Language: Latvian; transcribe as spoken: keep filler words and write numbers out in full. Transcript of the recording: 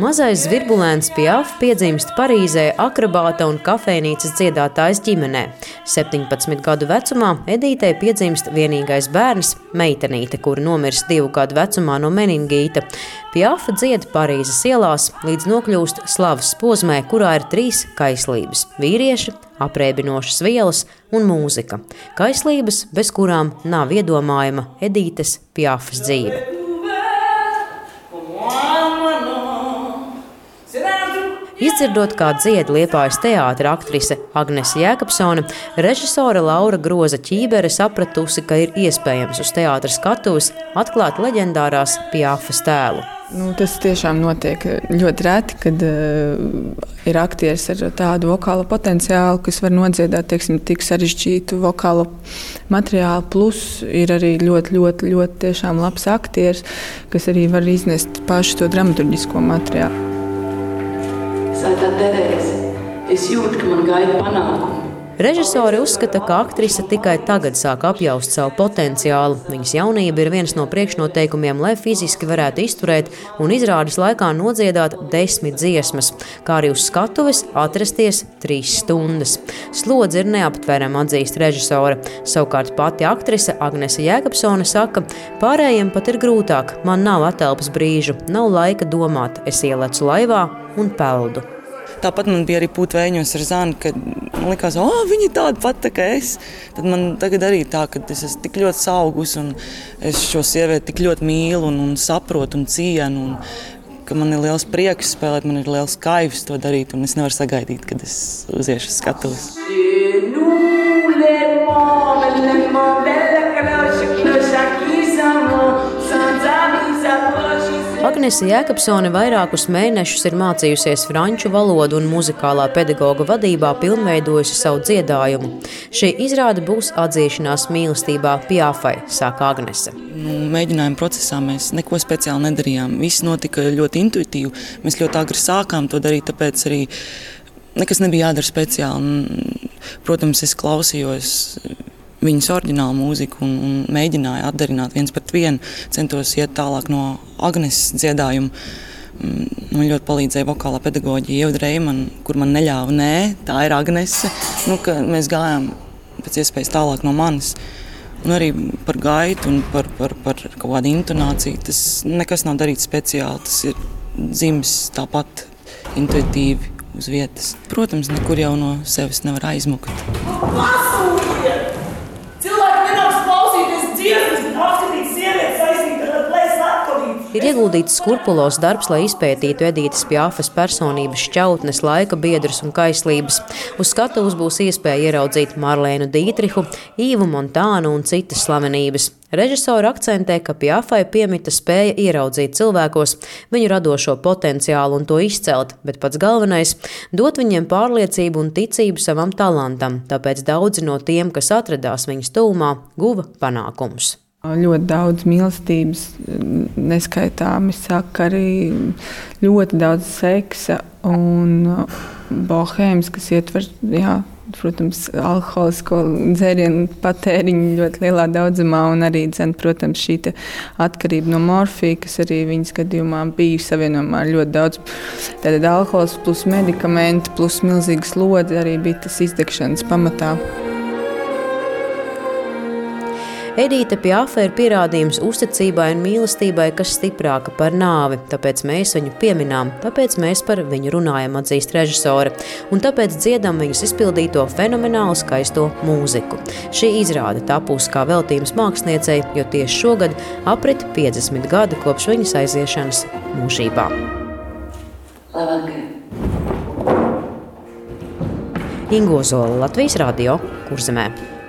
Mazais zvirbulēns Piaf piedzimst Parīzē akrobāta un kafejnīcas dziedātājas ģimenē. septiņpadsmit gadu vecumā Edītei piedzimst vienīgais bērns, meitenīte, kura nomirst divu gadu vecumā no meningīta. Piafa dzied Parīzes ielās, līdz nokļūst slavas posmē, kurā ir trīs kaislības – vīrieši, aprēbinošas vielas un mūzika. Kaislības, bez kurām nav iedomājama Edītes Piafas dzīve. Izdzirdot, kā dzied Liepājas teātra aktrise Agnese Jēkabsone, režisore Laura Groza Ķībere sapratusi, ka ir iespējams uz teātra skatuves atklāt leģendārās Piafas tēlu. Nu, tas tiešām notiek ļoti reti, kad uh, ir aktieris ar tādu vokālo potenciālu, kas var nodziedāt, teiksim, tik sarežģītu vokālo materiālu. Plus ir arī ļoti, ļoti, ļoti tiešām labs aktieris, kas arī var iznest pašu to dramaturģisko materiālu. Svētā Terēze, es jūtu, ka man gaida panākumu. Režisori uzskata, ka aktrise tikai tagad sāk apjaust savu potenciālu. Viņas jaunība ir viens no priekšnoteikumiem, lai fiziski varētu izturēt un izrādes laikā nodziedāt desmit dziesmas, kā arī uz skatuves atrasties trīs stundas. Slodze ir neaptverama, atzīst režisore. Savukārt pati aktrise Agnese Jēkabsone saka, pārējiem pat ir grūtāk, man nav atelpas brīžu, nav laika domāt, es ielecu laivā un peldu. Tāpat man bija arī pūtvēņos ar Zani, kad man likās, o, viņa ir tāda pati kā es. Tad man tagad arī tā, ka es esmu tik ļoti saugus un es šo sievieti tik ļoti mīlu un, un saprotu un cienu. Un, ka man ir liels prieks spēlēt, man ir liels kaivs to darīt un es nevaru sagaidīt, kad es uziešu skatuves. Agnese Jēkabsone vairākus mēnešus ir mācījusies franču valodu un muzikālā pedagoga vadībā pilnveidojusi savu dziedājumu. Šī izrāde būs atzīšanās mīlestībā Piafai, saka Agnese. Nu, mēģinājuma procesā mēs neko speciāli nedarījām. Viss notika ļoti intuitīvi. Mēs ļoti agri sākām to darīt, tāpēc arī nekas nebija jādara speciāli. Protams, es klausījos viņas oriģinālu mūziku un, un mēģināju atdarināt viens pret vienu, centos iet tālāk no Agneses dziedājuma. Man ļoti palīdzēja vokālā pedagoģija Ieva Dreimana, kur man neļāva, nē, tā ir Agnese, nu, ka mēs gājām pēc iespējas tālāk no manis. Un arī par gaitu un par, par, par kaut kādu intonāciju, tas nekas nav darīts speciāli, tas ir dzimis tāpat intuitīvi uz vietas. Protams, nekur jau no sevis nevar aizmukt. Ir ieguldīts skurpulos darbs, lai izpētītu Edītes Piafas personības šķautnes, laika biedrus un kaislības. Uz skatuves būs iespēja ieraudzīt Marlēnu Dītrihu, Īvu Montānu un citas slavenības. Režisori akcentē, ka Piafai piemita spēja ieraudzīt cilvēkos viņu radošo potenciālu un to izcelt, bet pats galvenais – dot viņiem pārliecību un ticību savam talantam, tāpēc daudzi no tiem, kas atradās viņas tuvumā, guva panākumus. Ļoti daudz mīlestības, neskaitāmi saka arī ļoti daudz seksa un bohēmas, kas ietver, jā, protams, alkoholisko dzērienu patēriņu ļoti lielā daudzumā un arī, dzen, protams, šī atkarība no morfija, kas arī viņas gadījumā bija savienojumā ar ļoti daudz. Tātad alkohols plus medikamenti plus milzīga slodze arī bija tas izdegšanas pamatā. Edīte Piafa ir pierādījums uzticībai un mīlestībai, kas stiprāka par nāvi, tāpēc mēs viņu pieminām, tāpēc mēs par viņu runājam, atzīst režisore, un tāpēc dziedam viņas izpildīto fenomenālu skaisto mūziku. Šī izrāde tapusi kā veltījums māksliniecei, jo tieši šogad aprit piecdesmit gadi kopš viņas aiziešanas mūžībā. Labvakar! Ingo Zola, Latvijas radio, Kurzemē.